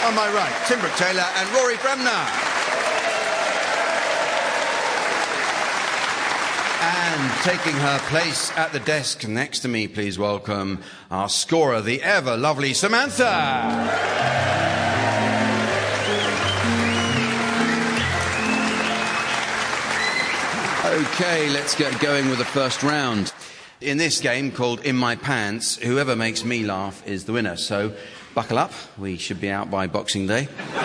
On my right, Tim Brooke-Taylor and Rory Bremner. And taking her place at the desk next to me, please welcome our scorer, the ever lovely Samantha. Okay, let's get going with the first round. In this game called In My Pants, whoever makes me laugh is the winner. So buckle up, we should be out by Boxing Day.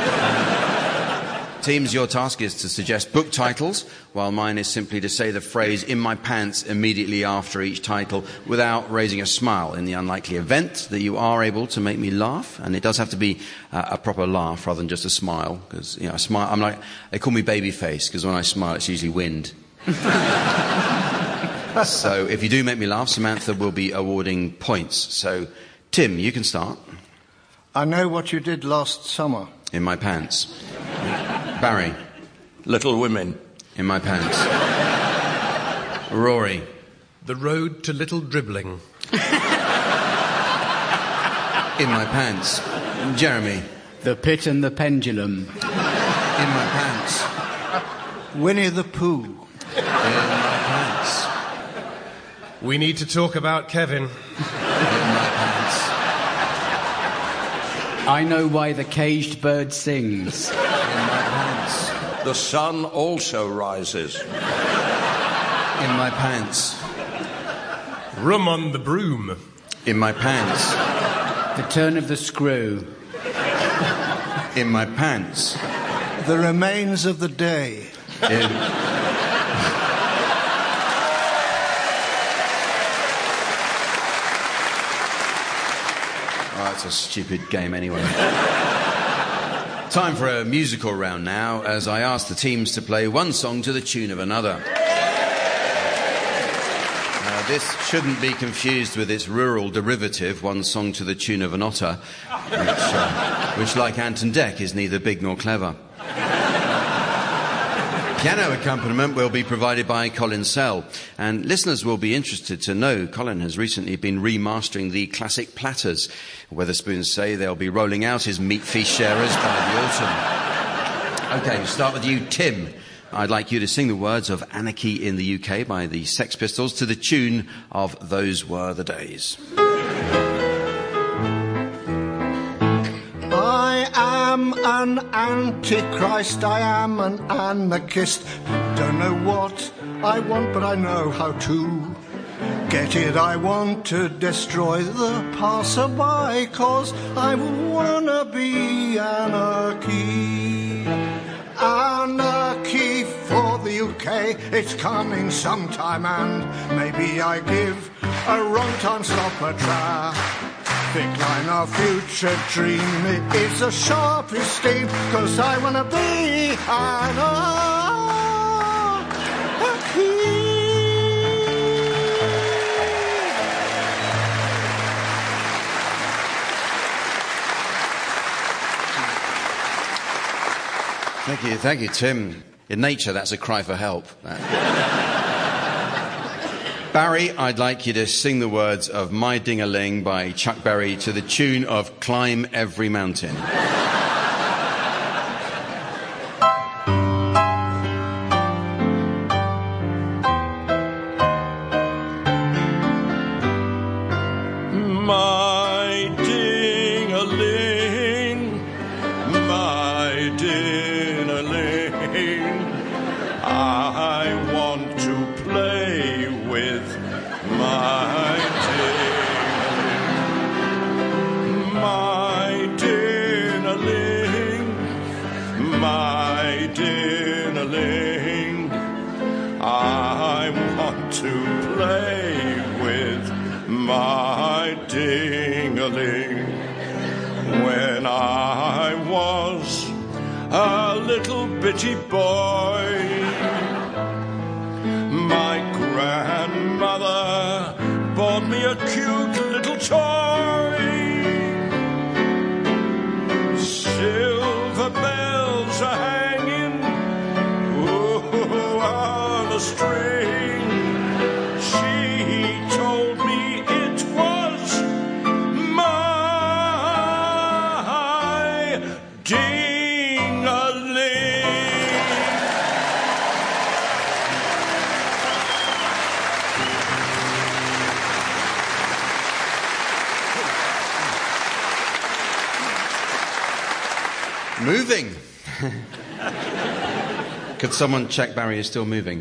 Teams, your task is to suggest book titles, while mine is simply to say the phrase "in my pants" immediately after each title without raising a smile, in the unlikely event that you are able to make me laugh. And it does have to be a proper laugh rather than just a smile, because, you know, a smile, I'm like, they call me babyface, because when I smile it's usually wind. So if you do make me laugh, Samantha will be awarding points. So, Tim, you can start. I know what you did last summer. In my pants. Barry. Little Women. In my pants. Rory. The Road to Little Dribbling. In my pants. Jeremy. The Pit and the Pendulum. In my pants. Winnie the Pooh. In my pants. We need to talk about Kevin. In my pants. I know why the caged bird sings. In my pants. The sun also rises. In my pants. Room on the Broom. In my pants. The Turn of the Screw. In my pants. The Remains of the Day. Oh, it's a stupid game anyway. Time for a musical round now, as I ask the teams to play one song to the tune of another. This shouldn't be confused with its rural derivative, one song to the tune of an otter, which, like Ant and Dec, is neither big nor clever. Piano accompaniment will be provided by Colin Sell, and listeners will be interested to know Colin has recently been remastering the classic Platters. Weatherspoons say they'll be rolling out his meat feast sharers by the autumn. Okay, we'll start with you, Tim. I'd like you to sing the words of Anarchy in the UK by the Sex Pistols to the tune of Those Were the Days. I am an antichrist, I am an anarchist. Don't know what I want, but I know how to get it. I want to destroy the passerby, 'cause I wanna be anarchy. Anarchy for the UK, it's coming sometime, and maybe I give a wrong time stopper traffic line. Our future dream, it is a sharp scheme, 'cause I wanna be anarchy. Thank you, Tim. In nature, that's a cry for help. Barry, I'd like you to sing the words of My Ding-a-Ling by Chuck Berry to the tune of Climb Every Mountain. My ding-a-ling, my ding-a-ling, I want to play with my ding-a-ling. My ding-a-ling, my ding-a-ling, I want to play with my ding-a-ling. When I was a little bitty boy, my grandmother bought me a cute little toy. Silver bells are hanging on a string. She told me it was my Moving. Could someone check Barry is still moving?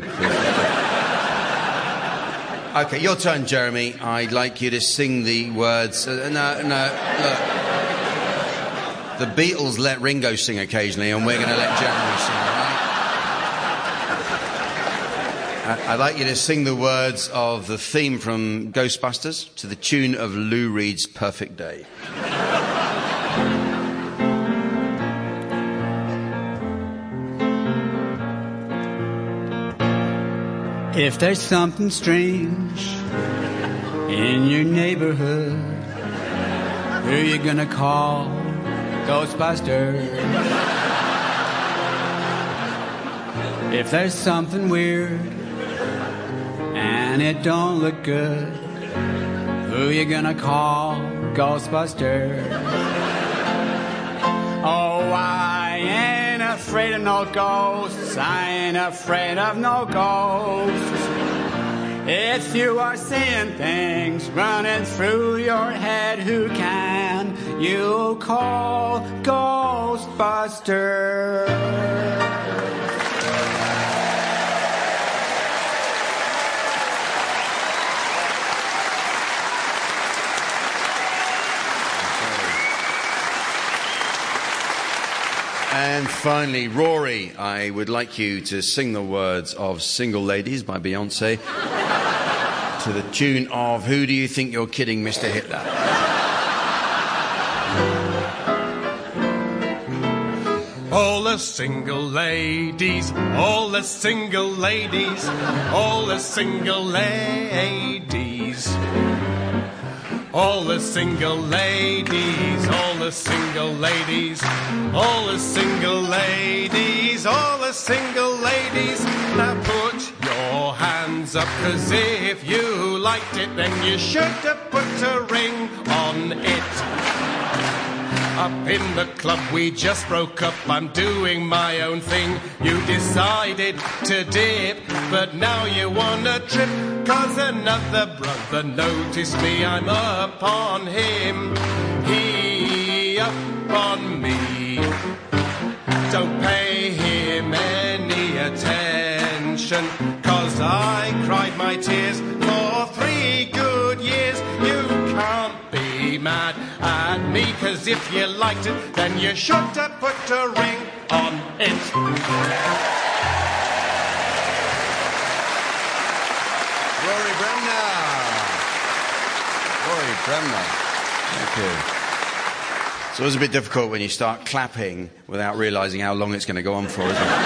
Okay, your turn, Jeremy. I'd like you to sing the words... no, look. The Beatles let Ringo sing occasionally, and we're going to let Jeremy sing, all right? I'd like you to sing the words of the theme from Ghostbusters to the tune of Lou Reed's Perfect Day. If there's something strange in your neighborhood, who you gonna call? Ghostbusters. If there's something weird and it don't look good, who you gonna call? Ghostbusters. Oh, I ain't afraid of no ghosts. I ain't afraid of no ghosts. If you are seeing things running through your head, who can you call? Ghostbusters. And finally, Rory, I would like you to sing the words of Single Ladies by Beyonce to the tune of Who Do You Think You're Kidding, Mr. Hitler? All the single ladies, all the single ladies, all the single ladies. All the single ladies, all the single ladies, all the single ladies, all the single ladies. Now put your hands up, 'cause if you liked it, then you should have put a ring on it. Up in the club we just broke up, I'm doing my own thing. You decided to dip, but now you wanna trip, 'cause another brother noticed me. I'm up on him, he up on me. Don't pay him any attention, 'cause I cried my tears for 3 good years. You can't be mad at me, 'cause if you liked it, then you should have put a ring on it. Rory Bremner. Rory Bremner. Thank you. So it's a bit difficult when you start clapping without realising how long it's going to go on for, isn't it?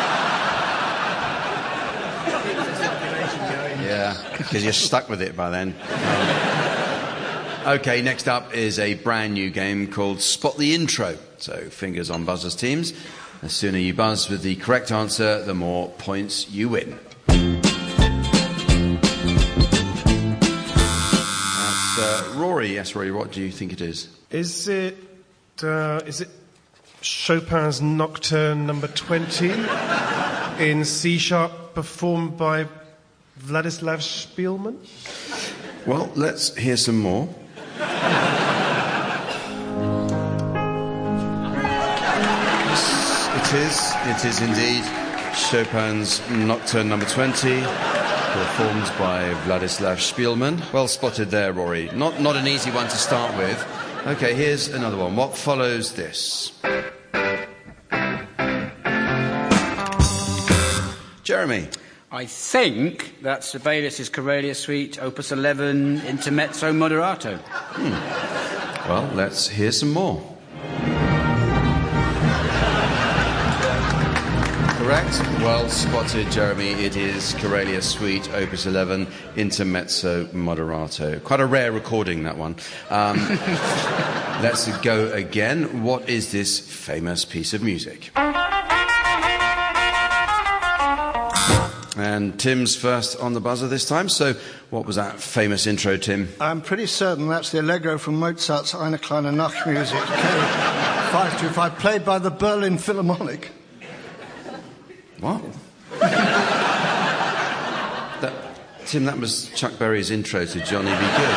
Yeah, because you're stuck with it by then. Okay, next up is a brand new game called Spot the Intro. So fingers on buzzers, teams. The sooner you buzz with the correct answer, the more points you win. That's Rory. Yes, Rory, what do you think it is? Is it Chopin's Nocturne number 20 in C sharp, performed by Vladislav Spielman? Well, let's hear some more. It is indeed Chopin's Nocturne number 20, performed by Vladislav Spielman. Well spotted there, Rory. Not an easy one to start with. Okay, here's another one. What follows this? Jeremy. I think that's Sibelius' Corelia Suite, Opus 11, Intermezzo Moderato. Well, let's hear some more. Correct. Well spotted, Jeremy. It is Corelia Suite, Opus 11, Intermezzo Moderato. Quite a rare recording, that one. Let's go again. What is this famous piece of music? And Tim's first on the buzzer this time. So what was that famous intro, Tim? I'm pretty certain that's the Allegro from Mozart's Eine kleine Nachtmusik, K525, played by the Berlin Philharmonic. What? Tim, that was Chuck Berry's intro to Johnny Be Good.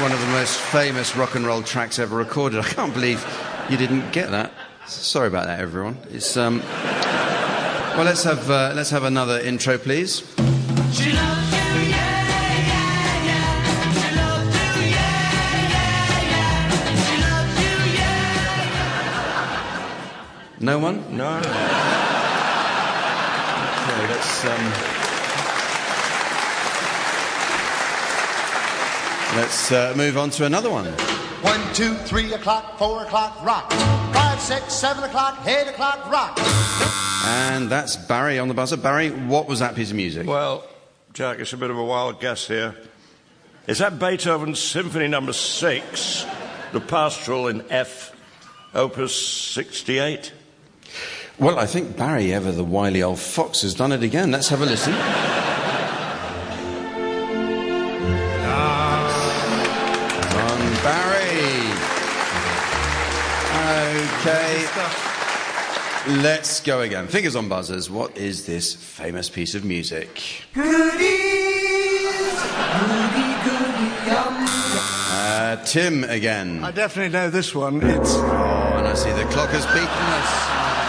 one of the most famous rock and roll tracks ever recorded. I can't believe you didn't get that. Sorry about that, everyone. It's well, let's have another intro, please. She loves you, yeah, yeah, yeah. She loves you, yeah, yeah, yeah. She loves you, yeah. No one? No. Okay, let's move on to another one. 1, 2, 3 o'clock, 4 o'clock, rock. 5, 6, 7 o'clock, 8 o'clock, rock. And that's Barry on the buzzer. Barry, what was that piece of music? Well, Jack, it's a bit of a wild guess here. Is that Beethoven's Symphony No. 6, the Pastoral in F, Opus 68? Well, I think Barry, ever the wily old fox, has done it again. Let's have a listen. On Barry. Okay. Let's go again. Fingers on buzzers. What is this famous piece of music? Tim again. I definitely know this one. It's... Oh, and I see the clock has beaten us.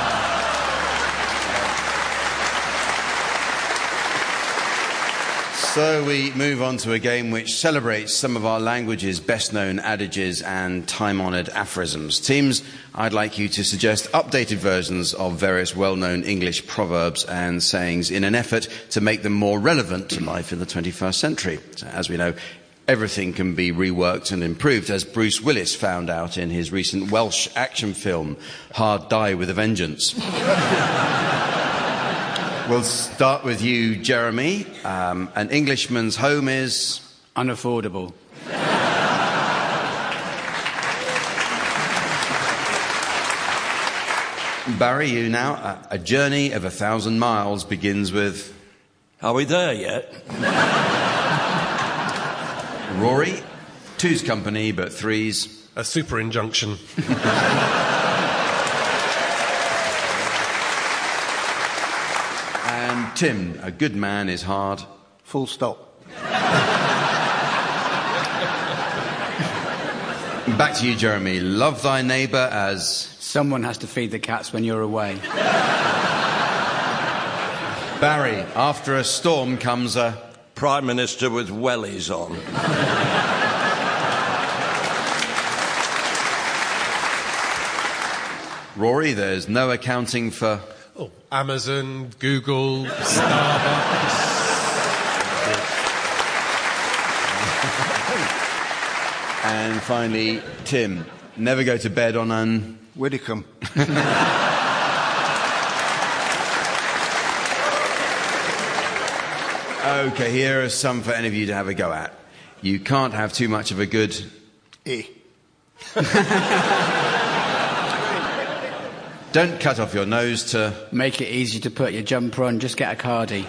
So we move on to a game which celebrates some of our language's best-known adages and time-honoured aphorisms. Teams, I'd like you to suggest updated versions of various well-known English proverbs and sayings in an effort to make them more relevant to life in the 21st century. So, as we know, everything can be reworked and improved, as Bruce Willis found out in his recent Welsh action film, Hard Die with a Vengeance. We'll start with you, Jeremy. An Englishman's home is... Unaffordable. Barry, you now. A journey of 1,000 miles begins with... Are we there yet? Rory, two's company, but three's... A super injunction. And Tim, a good man is hard. Full stop. Back to you, Jeremy. Love thy neighbour as... Someone has to feed the cats when you're away. Barry, after a storm comes a... Prime Minister with wellies on. Rory, there's no accounting for... Oh, Amazon, Google, Starbucks. And finally, Tim, never go to bed on an... Widdicombe. Okay, here are some for any of you to have a go at. You can't have too much of a good... E. Don't cut off your nose to... Make it easy to put your jumper on, just get a cardie.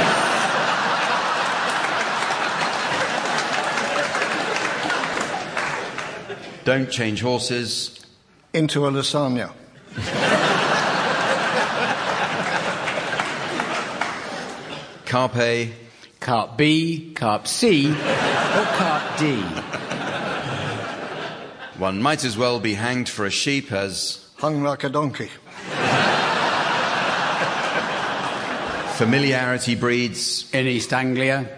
Don't change horses... Into a lasagna. Carpe... Carp B, Carp C, or Carp D. One might as well be hanged for a sheep as... Hung like a donkey. Familiarity breeds... In East Anglia.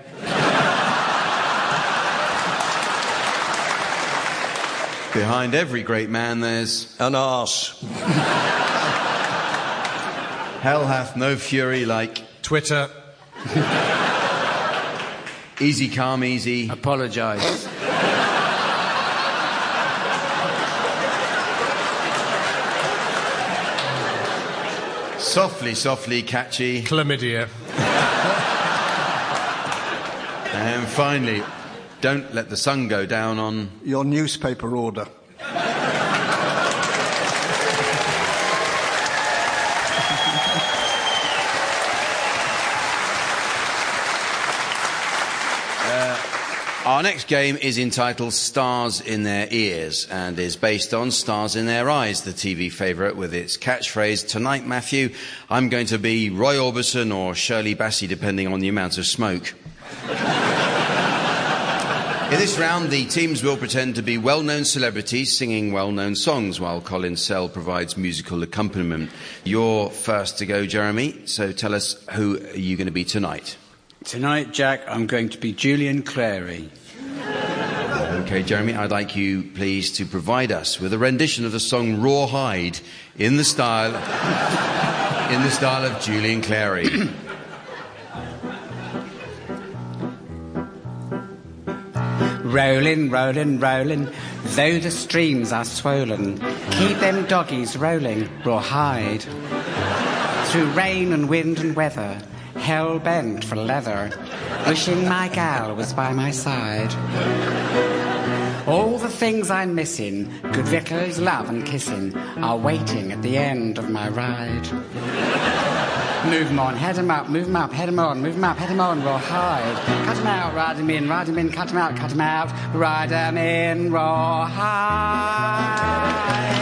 Behind every great man there's... An arse. Hell hath no fury like... Twitter. Easy, calm, easy. Apologise. Softly, softly, catchy. Chlamydia. And finally, don't let the sun go down on... Your newspaper order. Our next game is entitled Stars in Their Ears and is based on Stars in Their Eyes, the TV favourite with its catchphrase, "Tonight, Matthew, I'm going to be Roy Orbison or Shirley Bassey, depending on the amount of smoke." In this round, the teams will pretend to be well-known celebrities singing well-known songs while Colin Sell provides musical accompaniment. You're first to go, Jeremy, so tell us who are you going to be tonight? Tonight, Jack, I'm going to be Julian Clary. OK, Jeremy, I'd like you, please, to provide us with a rendition of the song Rawhide in the style of Julian Clary. Rolling, rolling, rolling, though the streams are swollen, keep them doggies rolling, rawhide. Through rain and wind and weather, hell bent for leather, wishing my gal was by my side. All the things I'm missing, good victuals, love and kissing, are waiting at the end of my ride. Move 'em on, head 'em up, move 'em up, head 'em on, move 'em up, head 'em on, rawhide. Cut 'em out, ride 'em in, cut 'em out, ride 'em in, rawhide.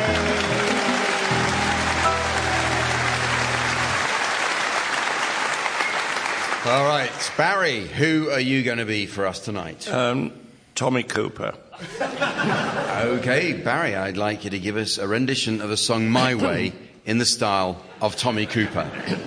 All right, Barry, who are you going to be for us tonight? Tommy Cooper. OK, Barry, I'd like you to give us a rendition of the song My Way in the style of Tommy Cooper.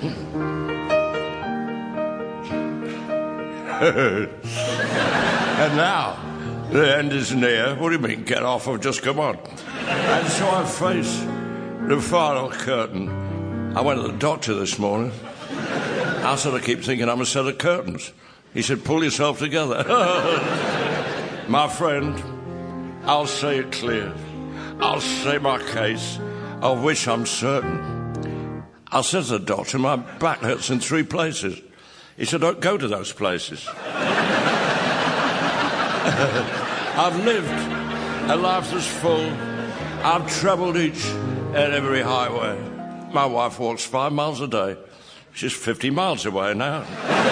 And now, the end is near. What do you mean, get off? I've just come on. And so I face the final curtain. I went to the doctor this morning. I sort of keep thinking I'm a set of curtains. He said, pull yourself together. My friend, I'll say it clear. I'll say my case, of which I'm certain. I said to the doctor, my back hurts in 3 places. He said, don't go to those places. I've lived a life that's full. I've travelled each and every highway. My wife walks 5 miles a day. She's 50 miles away now.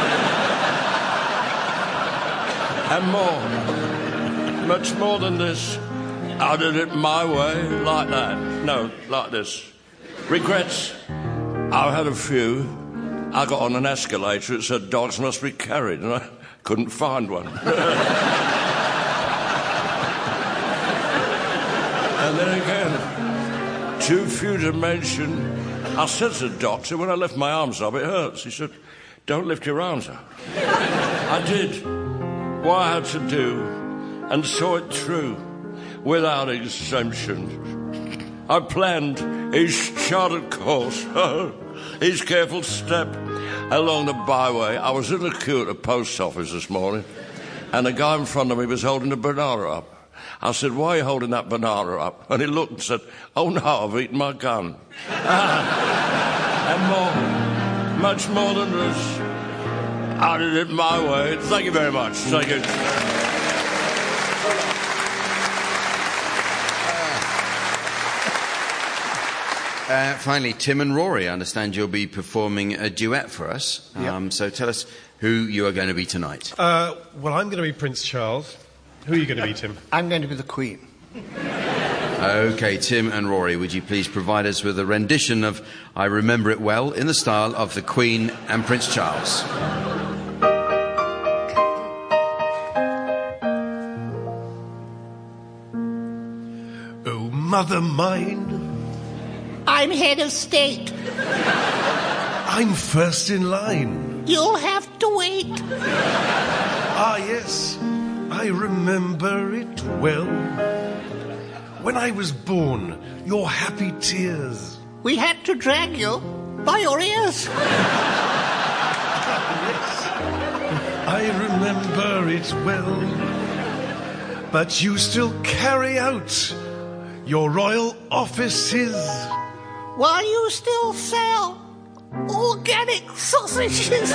And more, much more than this. I did it my way, like that. No, like this. Regrets, I've had a few. I got on an escalator, it said dogs must be carried, and I couldn't find one. And then again, too few to mention. I said to the doctor, when I lift my arms up, it hurts. He said, don't lift your arms up. I did what I had to do and saw it through without exemption. I planned each charted course, each careful step along the byway. I was in the queue at the post office this morning, and the guy in front of me was holding a banana up. I said, why are you holding that banana up? And he looked and said, oh no, I've eaten my gun. And more, much more than this, I did it my way. Thank you very much. Thank you. Finally, Tim and Rory, I understand you'll be performing a duet for us. Yep. So tell us who you are going to be tonight. Well, I'm going to be Prince Charles. Who are you going to be, Tim? I'm going to be the Queen. OK, Tim and Rory, would you please provide us with a rendition of I Remember It Well in the style of the Queen and Prince Charles? Oh, mother mine, I'm head of state. I'm first in line. You'll have to wait. Ah, yes, I remember it well. When I was born, your happy tears. We had to drag you by your ears. I remember it well. But you still carry out your royal offices. While you still sell organic sausages.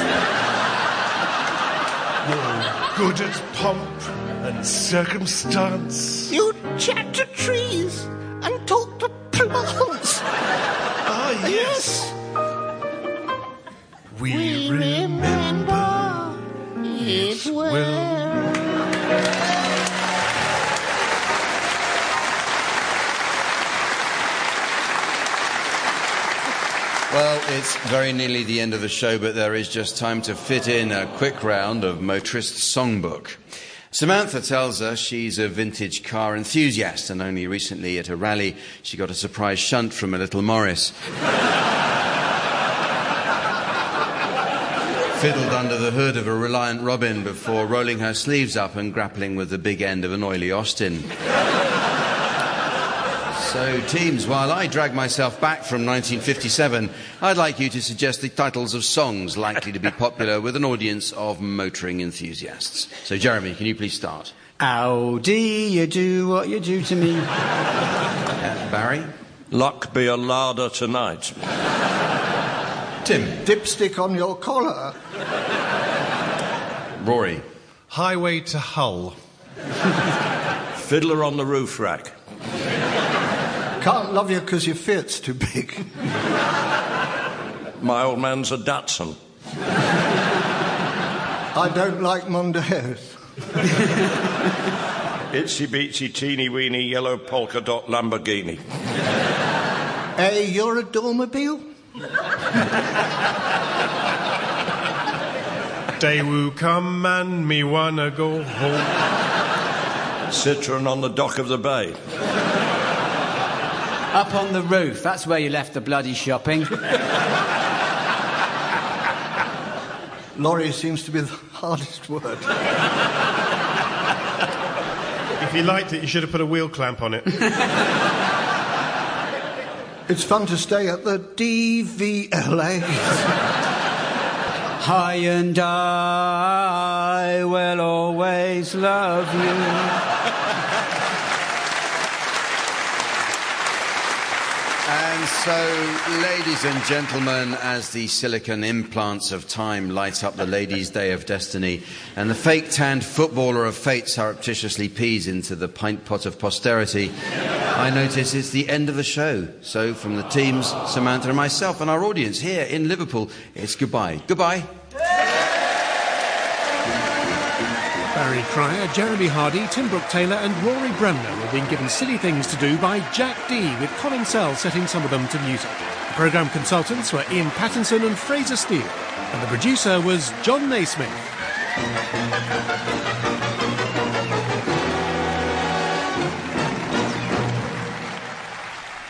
You're good at pomp and circumstance. You chat to trees and talk to plants. Ah, yes. We remember it well. Well, it's very nearly the end of the show, but there is just time to fit in a quick round of Motorist Songbook. Samantha tells us she's a vintage car enthusiast, and only recently at a rally she got a surprise shunt from a little Morris. Fiddled under the hood of a Reliant Robin before rolling her sleeves up and grappling with the big end of an oily Austin. So, teams, while I drag myself back from 1957, I'd like you to suggest the titles of songs likely to be popular with an audience of motoring enthusiasts. So, Jeremy, can you please start? Audi, you do what you do to me. Barry? Luck be a larder tonight. Tim? Dipstick on your collar. Rory? Highway to Hull. Fiddler on the roof rack. Can't love you because your Fiat's too big. My old man's a Datsun. I don't like Mondays. Itsy beatsy teeny weeny yellow polka dot Lamborghini. Hey, you're a Dormobile? Day will come and me wanna go home. Citroen on the dock of the bay. Up on the roof, that's where you left the bloody shopping. Lorry seems to be the hardest word. If you liked it, you should have put a wheel clamp on it. It's fun to stay at the DVLA. I and I will always love you. And so, ladies and gentlemen, as the silicon implants of time light up the ladies' day of destiny, and the fake-tanned footballer of fate surreptitiously pees into the pint pot of posterity, I notice it's the end of the show. So, from the teams, Samantha and myself, and our audience here in Liverpool, it's goodbye. Goodbye. Barry Cryer, Jeremy Hardy, Tim Brooke-Taylor and Rory Bremner have been given silly things to do by Jack D, with Colin Sell setting some of them to music. The programme consultants were Ian Pattinson and Fraser Steele, and the producer was John Naismith.